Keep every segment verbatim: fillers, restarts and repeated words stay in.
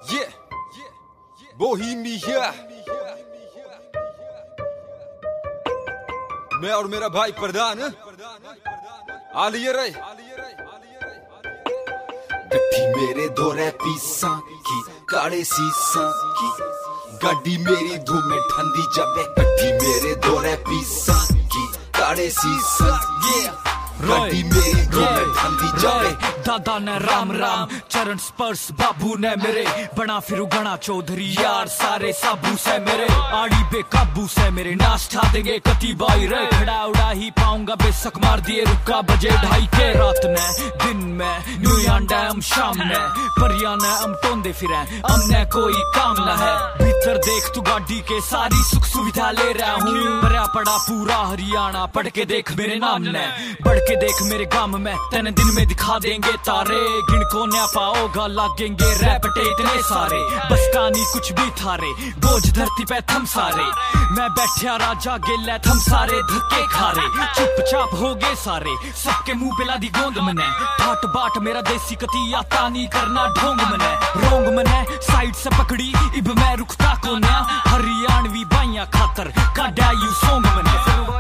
Yeah, Bohemia. मैं और मेरा भाई प्रधान आ लिए रे। गड्डी मेरे दो पीसा की काले सीसा की गड्डी मेरी धूमे ठंडी जबे गड्डी मेरे दो पीसा की काले सीसा की गड्डी मेरी धूमे ठंडी जबे दादा ने राम राम चरण स्पर्श बाबू ने मेरे बना फिरू गणा चौधरी यार सारे साबू से मेरे आड़ी बेकाबू से मेरे नाश ठा देंगे कति बाई रे खड़ा उड़ा ही पाऊंगा बेशक मार दिए रुका बजे ढाई के रात ने दिन में न्यू डैम शाम ने परिया ने हम टोंदे फिरे हमने कोई काम न है भीतर देख तू गाड़ी के सारी सुख सुविधा ले रहा हूँ भरा पड़ा पूरा हरियाणा पढ़ के देख मेरे नाम ने बढ़ के देख मेरे गांव में तेने दिन में दिखा देंगे तारे गिन को न पाओगा लागेंगे रैपटे इतने सारे बस कहानी कुछ भी थारे बोझ धरती पे थम सारे मैं बैठा राजा गेला थम सारे धक्के खारे चुपचाप हो गए सारे सबके मुंह पे लादी गोंद मने ठाट बाट मेरा देसी कती आता नहीं करना ढोंग मने रोंग मने साइड से पकड़ी इब मैं रुकता को ना हरियाणवी बाइया खातर काडा यू सोंग मने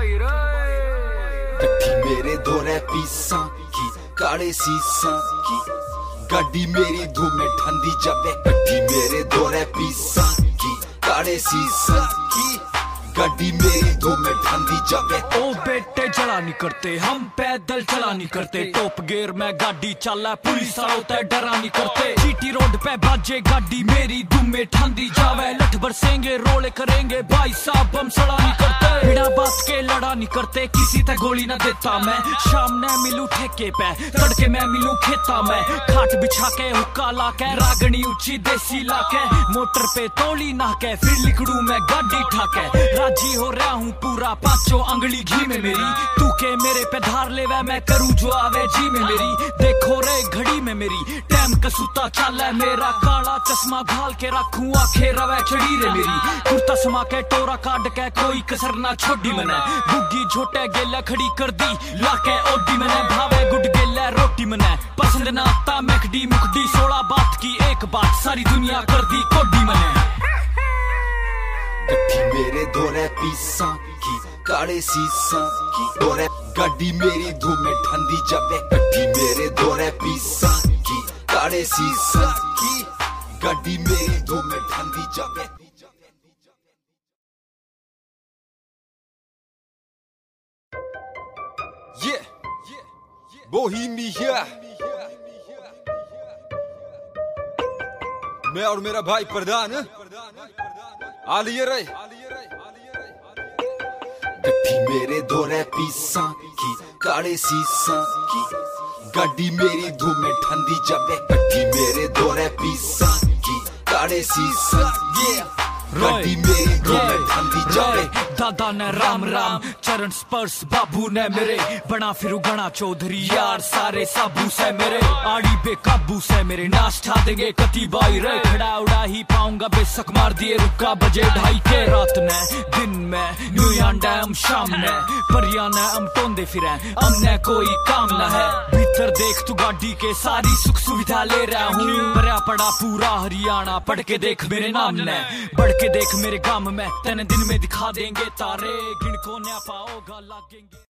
गड्डी मेरे दो पीसा की काले सीसा की गड्डी मेरी धूमे ठंडी जबे गड्डी मेरे दो पीसा की काले सीसा की गड्डी मेरी धूमे ठंडी जबे ओ बेटे चला नहीं करते हम पैदल चला नहीं करते टॉप गियर में गाड़ी चला पुलिस होता है डरा नहीं करते जीटी रोड पे बाजे गाड़ी मेरी धूमे ठंडी जावे लठ बरसेंगे रोले करेंगे भाई साहब हम सड़ा नहीं करते बिना बात के लड़ा नहीं करते किसी तक गोली ना देता मैं शाम ने मिलू ठेके पे तड़के मैं मिलू खेता में खाट बिछा के हुक्का ला के रागनी ऊंची देसी ला के मोटर पे तोली ना के फिर लिखड़ू मैं गाड़ी ठाके राजी हो रहा हूँ पूरा पांचों अंगली घी में मेरी तू के मेरे पे धार ले वै मैं करूँ जो आवे जी में मेरी देखो रे घड़ी में मेरी टाइम कसूता चल है मेरा काला चश्मा घाल के रखूं आखे रवे चढ़ी रे मेरी कुर्ता समा के टोरा काट के कोई कसर ना छोड़ी मने बुग्गी झोटे गेला खड़ी कर दी लाके ओडी मने भावे गुड गेला रोटी मने पसंद ना आता मैकडी मुकडी सोलह बात की एक बात सारी दुनिया कर दी कोडी मने गड्डी मेरे दो पीसा की काले सीसा की दो गड्डी मेरी धूमे ठंडी जबे गड्डी मेरे दो पीसा की काले सीसा की गड्डी मेरी धूमे ठंडी जबे ये बोहीमिया। मैं और मेरा भाई प्रधान आ लिए रे। गड्डी मेरे दो पीसा की काले सीसा की गड्डी मेरी धूमे ठंडी जबे गड्डी मेरे दो पीसा की काले सीसा की गड्डी मेरी धूमे ठंडी जबे दादा ने राम राम चरण स्पर्श बाबू ने मेरे बना फिरू गणा चौधरी यार सारे साबू से मेरे आड़ी बेकाबू से मेरे नाश ठा देंगे कति बाई रे खड़ा उड़ा ही पाऊंगा बेशक मार दिए रुका बजे ढाई के रात ने दिन में न्यू डैम शाम ने परिया ने हम टोंदे फिरे हमने कोई काम न है भीतर देख तू गाड़ी के सारी सुख सुविधा ले रहा हूँ भरा पड़ा पूरा हरियाणा पढ़ के देख मेरे नाम ने बढ़ के देख मेरे गांव में तेने दिन में दिखा देंगे तारे गिन को न पाओगा लागेंगे।